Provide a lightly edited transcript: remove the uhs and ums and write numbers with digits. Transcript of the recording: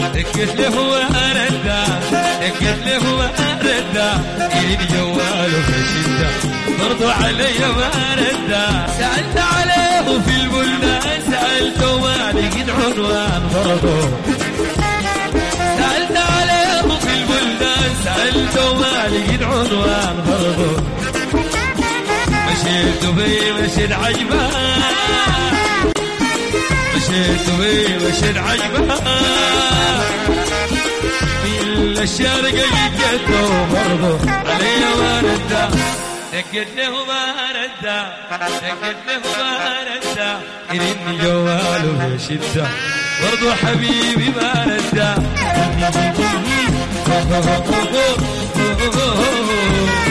دقت له وردة دقت له وردة يريد جواله في شدة برضو علي ما ردة سألت عليه في البلدان سألته ما لقيت عنوان برضو سألت عليه في البلدان سألته ما لقيت عنوان برضو مشيت بيه مشيت عجبه مشيت بيه مشيت عجبه من الشارق لقيته برضو علي وردة دقت له ما ردة دقت له ما ردة يرني جواله بشدة برضو حبيبي ما ردة